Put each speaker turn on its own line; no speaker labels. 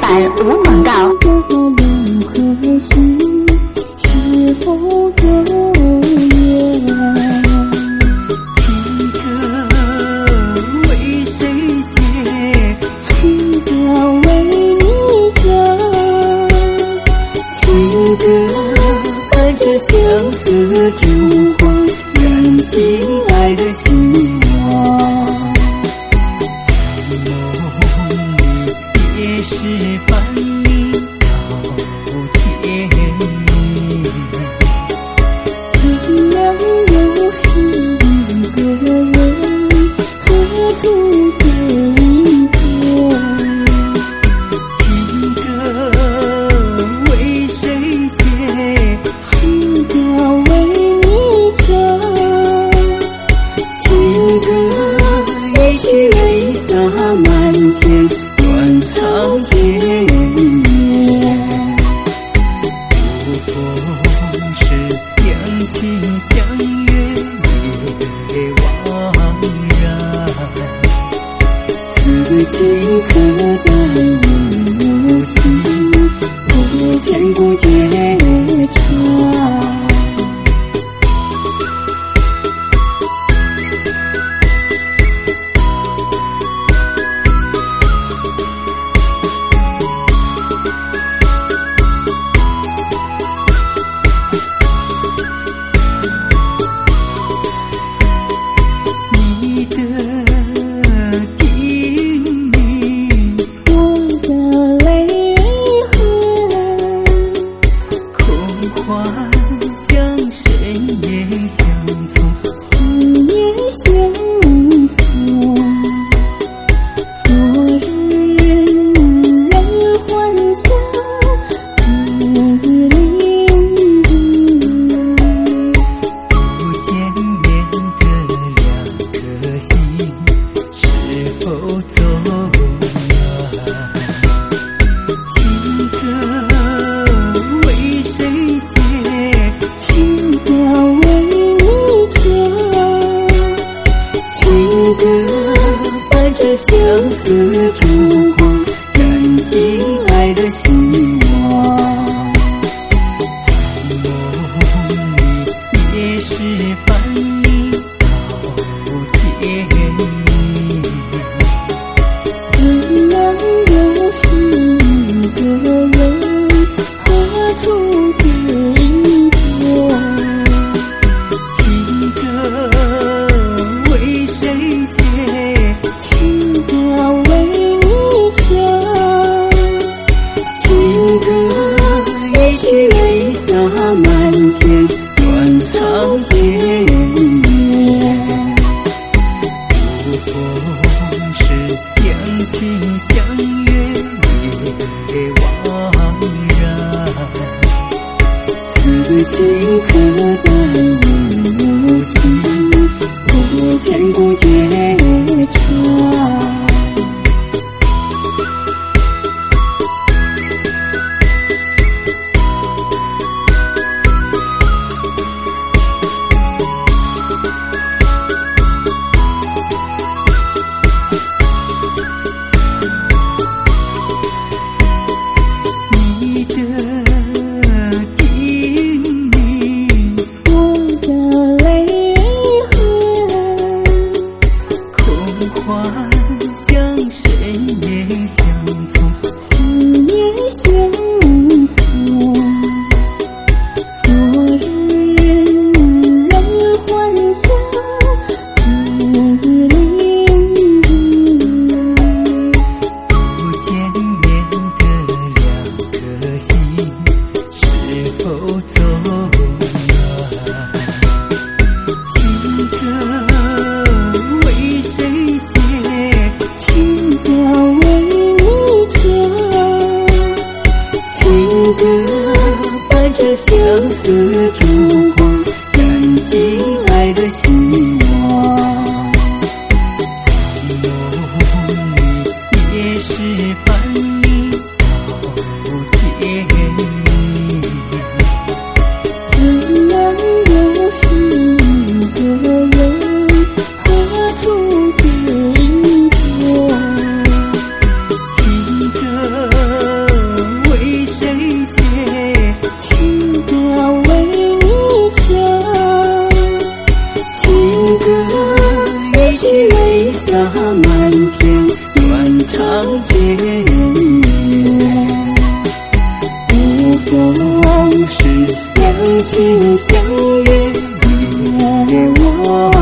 版无广告。
两颗心是否走远？
情歌为谁写？
情歌为你唱，
情歌伴着相思烛光，燃尽爱的希望。也是伴你到天明，
怎样又是一个人，何处见见？
情歌为谁写？
情歌为你唱，
情歌也许泪洒满天，断肠千年。如果是两情相悦也枉然，此情可待无期，不见不觉长。相思烛光，燃尽爱的希望。在梦里也是伴你到天明，
怎样又是一个人，何处见见？
情歌为谁写？
情歌为你唱，
情歌也许泪洒满天，断肠千年。如果是两情相悦也枉然，此情可待无期，不见不觉长。你的叮咛，
我的泪痕，
空幻相谁也相从，
思念相从。昨日人欢笑，今日离别。
不见面的两颗心，是否走远？情歌为谁写？
情歌为你唱，
情歌伴着相思烛光，燃尽爱的希望。在梦里也是伴你到天明，
怎样又是一个人，何处见见？
情歌我